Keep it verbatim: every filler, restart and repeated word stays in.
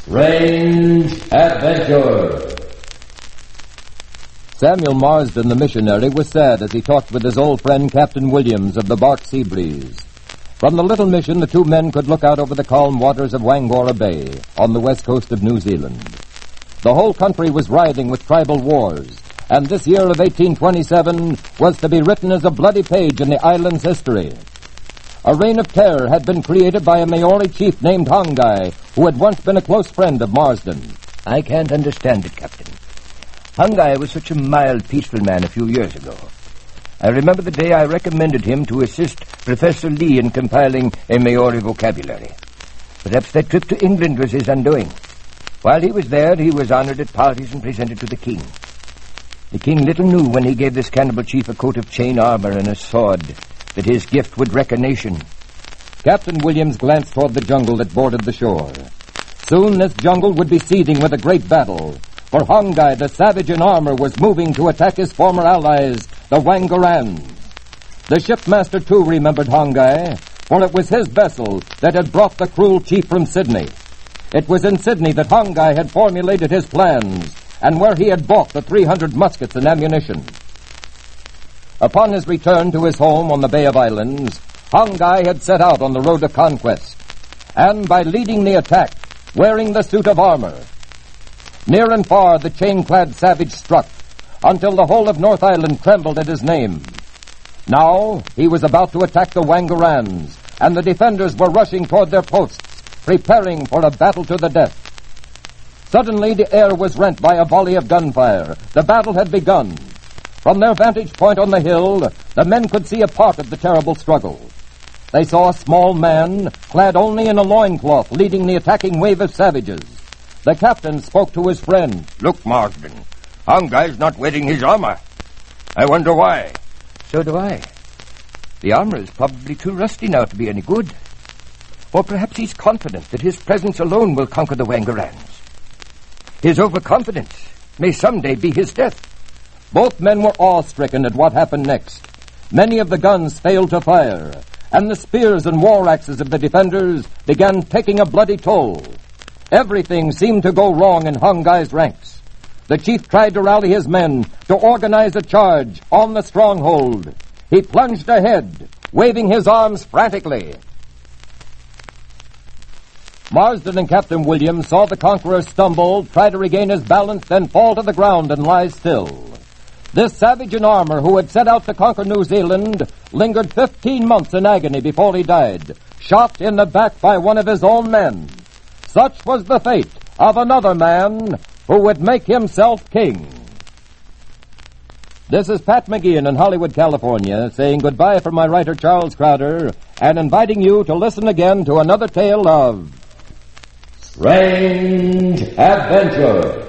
Strange Adventure. Samuel Marsden, the missionary, was sad as he talked with his old friend Captain Williams of the Bark Sea Breeze. From the little mission, the two men could look out over the calm waters of Wangora Bay on the west coast of New Zealand. The whole country was writhing with tribal wars, and this year of eighteen twenty-seven was to be written as a bloody page in the island's history. A reign of terror had been created by a Maori chief named Hangai, who had once been a close friend of Marsden. I can't understand it, Captain. Hangai was such a mild, peaceful man a few years ago. I remember the day I recommended him to assist Professor Lee in compiling a Maori vocabulary. Perhaps that trip to England was his undoing. While he was there, he was honored at parties and presented to the king. The king little knew when he gave this cannibal chief a coat of chain armor and a sword that his gift would wreck a nation. Captain Williams glanced toward the jungle that bordered the shore. Soon this jungle would be seething with a great battle, for Hangai, the savage in armor, was moving to attack his former allies, the Wangorans. The shipmaster, too, remembered Hangai, for it was his vessel that had brought the cruel chief from Sydney. It was in Sydney that Hangai had formulated his plans, and where he had bought the three hundred muskets and ammunition. Upon his return to his home on the Bay of Islands, Hangai had set out on the road to conquest, and by leading the attack, wearing the suit of armor. Near and far the chain-clad savage struck, until the whole of North Island trembled at his name. Now he was about to attack the Wangorans, and the defenders were rushing toward their posts, preparing for a battle to the death. Suddenly the air was rent by a volley of gunfire. The battle had begun. From their vantage point on the hill, the men could see a part of the terrible struggle. They saw a small man, clad only in a loincloth, leading the attacking wave of savages. The captain spoke to his friend. Look, Marsden, Hangai's not wearing his armor. I wonder why. So do I. The armor is probably too rusty now to be any good. Or perhaps he's confident that his presence alone will conquer the Wangorans. His overconfidence may someday be his death. Both men were awe-stricken at what happened next. Many of the guns failed to fire, and the spears and war axes of the defenders began taking a bloody toll. Everything seemed to go wrong in Hangai's ranks. The chief tried to rally his men to organize a charge on the stronghold. He plunged ahead, waving his arms frantically. Marsden and Captain Williams saw the conqueror stumble, try to regain his balance, then fall to the ground and lie still. This savage in armor who had set out to conquer New Zealand lingered fifteen months in agony before he died, shot in the back by one of his own men. Such was the fate of another man who would make himself king. This is Pat McGeehan in Hollywood, California, saying goodbye from my writer Charles Crowder and inviting you to listen again to another tale of Strange Adventure.